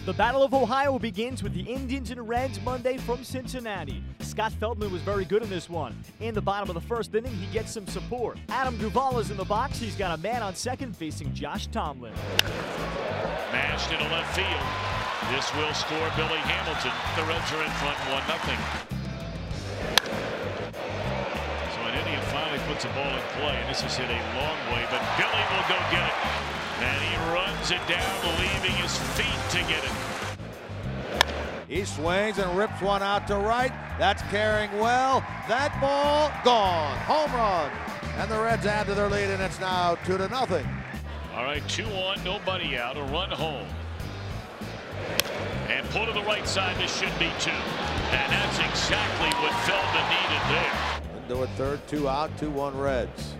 The Battle of Ohio begins with the Indians and Reds Monday from Cincinnati. Scott Feldman was very good in this one. In the bottom of the first inning, he gets some support. Adam Duvall is in the box. He's got a man on second facing Josh Tomlin. Mashed into left field. This will score Billy Hamilton. The Reds are in front 1-0. So an Indian finally puts a ball in play, and this is hit a long way, but Billy will go get it. And he runs it down, leaving his feet to get it. He swings and rips one out to right. That's carrying well. That ball gone. Home run. And the Reds add to their lead, and it's now 2-0. All right, 2-1, nobody out, a run home. And pull to the right side, this should be 2. And that's exactly what Feldman needed there. Into a third, 2 out, 2-1 Reds.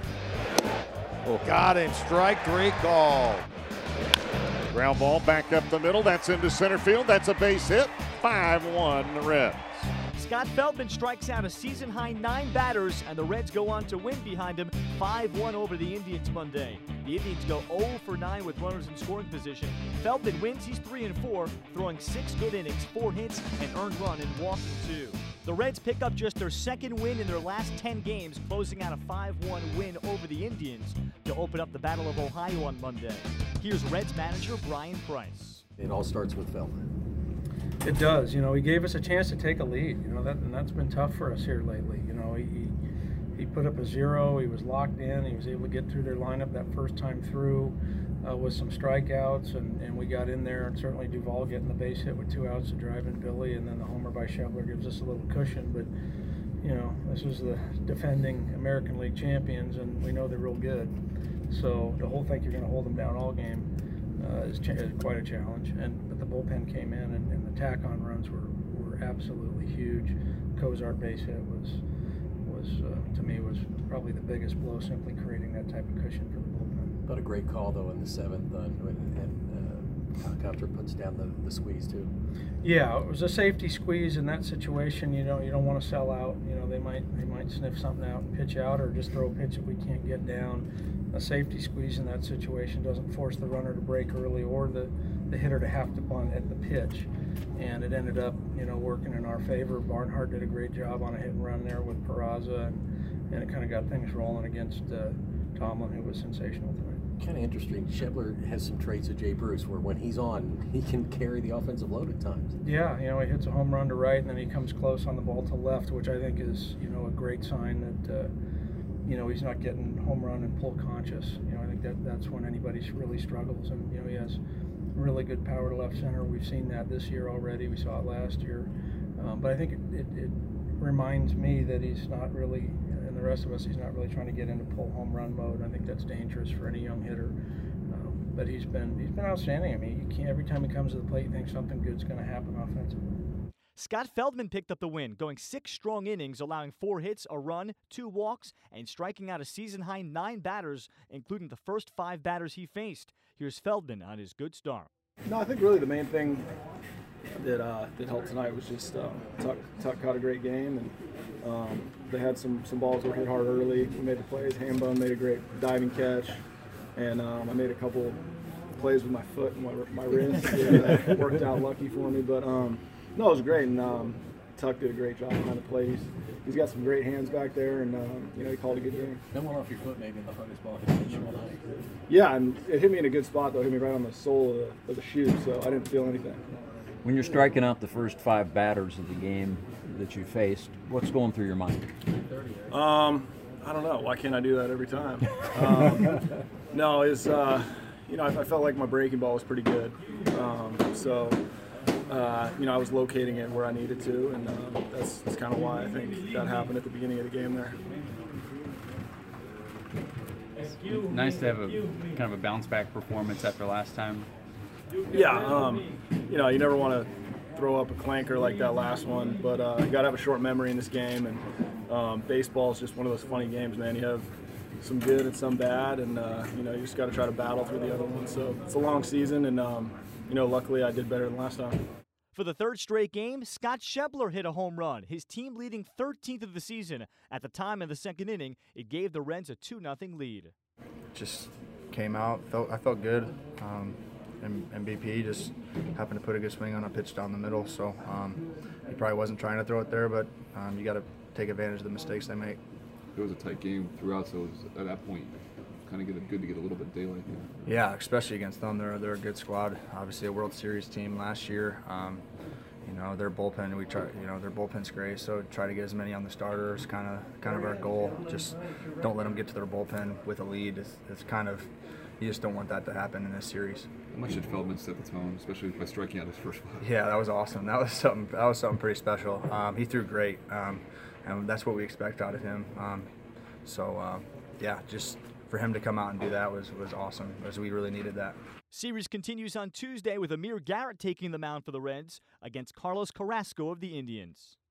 Oh, got him. Strike 3 call. Ground ball back up the middle. That's into center field. That's a base hit. 5-1 Reds. Scott Feldman strikes out a season-high 9 batters, and the Reds go on to win behind him 5-1 over the Indians Monday. The Indians go 0 for 9 with runners in scoring position. Feldman wins. He's 3-4, throwing 6 good innings, 4 hits, and earned run and walking 2. The Reds pick up just their second win in their last 10 games, closing out a 5-1 win over the Indians to open up the Battle of Ohio on Monday. Here's Reds manager Brian Price. It all starts with Feldman. It does. You know, he gave us a chance to take a lead. You know, that's been tough for us here lately. You know, he put up a 0. He was locked in. He was able to get through their lineup that first time through with some strikeouts, and we got in there. And certainly Duvall getting the base hit with 2 outs to drive in Billy, and then the homer by Shepler gives us a little cushion. But you know, this was the defending American League champions, and we know they're real good. So the whole think you're going to hold them down all game is quite a challenge. But the bullpen came in, and the tack-on runs were absolutely huge. Cozart base hit was to me was probably the biggest blow, simply creating that type of cushion for the bullpen. But a great call though in the 7th, and Counter puts down the squeeze too. Yeah, it was a safety squeeze in that situation. You don't want to sell out. You know, they might sniff something out and pitch out, or just throw a pitch that we can't get down. A safety squeeze in that situation doesn't force the runner to break early or the hitter to have to bunt at the pitch. And it ended up, you know, working in our favor. Barnhart did a great job on a hit and run there with Peraza, and it kind of got things rolling against Tomlin, who was sensational tonight. Kind of interesting. Shepler has some traits of Jay Bruce, where when he's on, he can carry the offensive load at times. Yeah, you know, he hits a home run to right, and then he comes close on the ball to left, which I think is, you know, a great sign that you know, he's not getting home run and pull conscious. You know, I think that's when anybody really struggles. And you know, he has really good power to left center. We've seen that this year already. We saw it last year. But I think it reminds me that he's not really, and the rest of us, he's not really trying to get into pull home run mode. I think that's dangerous for any young hitter. But he's been outstanding. I mean, you can't, every time he comes to the plate, you think something good's going to happen offensively. Scott Feldman picked up the win, going 6 strong innings, allowing 4 hits, a run, 2 walks, and striking out a season-high 9 batters, including the first 5 batters he faced. Here's Feldman on his good start. No, I think really the main thing that helped tonight was just Tuck caught a great game, and they had some balls that were hit hard early. We made the plays. Hambone made a great diving catch, and I made a couple plays with my foot and my wrist. That worked out lucky for me, but no, it was great, and Tuck did a great job behind the plate. He's got some great hands back there, and you know, he called a good game. That one off your foot, maybe the hardest ball hit you all night. Yeah, and it hit me in a good spot though. It hit me right on the sole of the shoe, so I didn't feel anything. When you're striking out the first 5 batters of the game that you faced, what's going through your mind? I don't know. Why can't I do that every time? No, it's you know, I felt like my breaking ball was pretty good, so. You know, I was locating it where I needed to, and that's kind of why I think that happened at the beginning of the game there. Nice to have a kind of a bounce back performance after last time. Yeah, you know, you never want to throw up a clanker like that last one, but you got to have a short memory in this game, and baseball is just one of those funny games, man. You have some good and some bad, and you know, you just got to try to battle through the other one. So it's a long season, and you know, luckily I did better than last time. For the 3rd straight game, Scott Shepler hit a home run, his team leading 13th of the season. At the time in the 2nd inning, it gave the Reds a 2-0 lead. Just came out, I felt good. and BP just happened to put a good swing on a pitch down the middle. So he probably wasn't trying to throw it there, but you got to take advantage of the mistakes they make. It was a tight game throughout, so it was, at that point, kind of good to get a little bit of daylight. Yeah, especially against them. They're a good squad. Obviously, a World Series team last year. You know, their bullpen, we try. You know, their bullpen's great, so try to get as many on the starters. Kind of our goal. Just don't let them get to their bullpen with a lead. It's kind of, you just don't want that to happen in this series. How much did Feldman set the tone, especially by striking out his first five? Yeah, that was awesome. That was something pretty special. He threw great, and that's what we expect out of him. Yeah, just for him to come out and do that was awesome, as we really needed that. Series continues on Tuesday with Amir Garrett taking the mound for the Reds against Carlos Carrasco of the Indians.